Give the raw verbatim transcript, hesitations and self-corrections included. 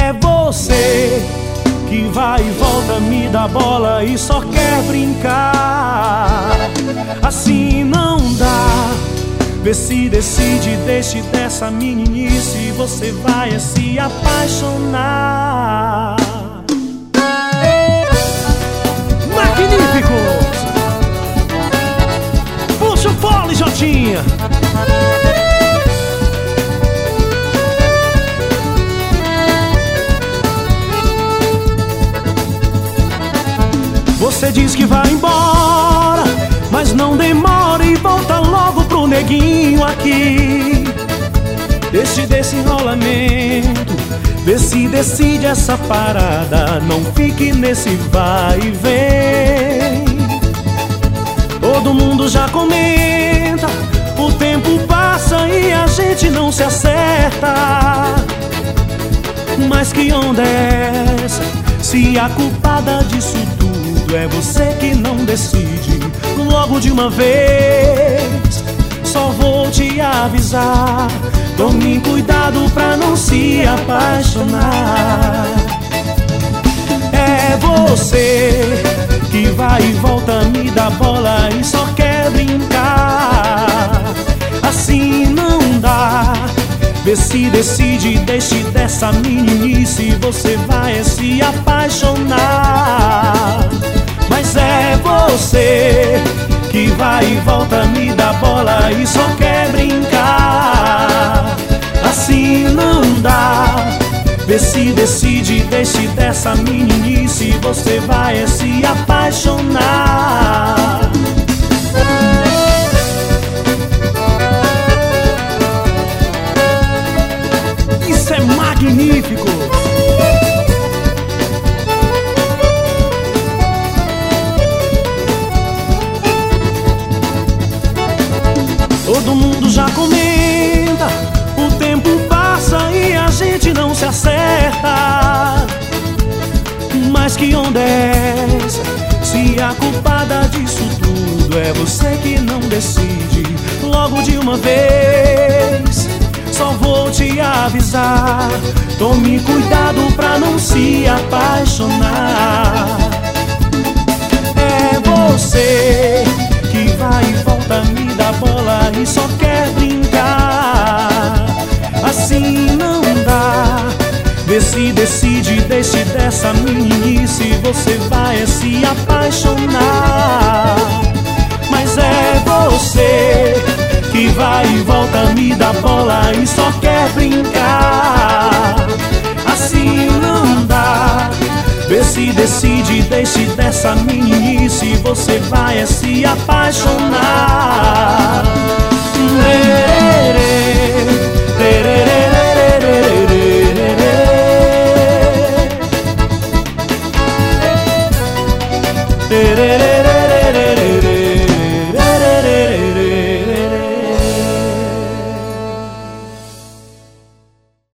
É você que vai e volta, me dá bola e só quer brincar. Assim não dá. Vê se decide, deixe dessa meninice, você vai é se apaixonar. Magníficos! Puxa o fole, Jotinha! Você diz que vai embora, mas não demora e volta logo pro neguinho aqui. Deixe desse enrolamento, vê se decide essa parada, não fique nesse vai e vem. Todo mundo já comenta, o tempo passa e a gente não se acerta. Mas que onda é essa, se a culpada disso tudo é você que não decide logo de uma vez? Só vou te avisar, tome cuidado pra não se apaixonar. É você que vai e volta, me dá bola e só quer brincar. Assim não dá. Vê se decide, deixe dessa meninice, você vai se apaixonar. Mas é você que vai e volta, me dá bola e só quer brincar. Assim não dá. Vê se decide, deixe dessa meninice, você vai se apaixonar. Isso é magnífico! Todo mundo já comenta, o tempo passa e a gente não se acerta. Mas que onda é essa, se a culpada disso tudo é você que não decide logo de uma vez? Só vou te avisar, tome cuidado pra não se apaixonar. É você que vai e volta, me dá bola e só quer brincar. Assim não dá. Vê se decide, deixe dessa meninice, você vai se apaixonar. Mas é você que vai e volta, me dá bola e só quer brincar. Assim não dá. Vê se decide, deixe dessa meninice, você vai se apaixonar.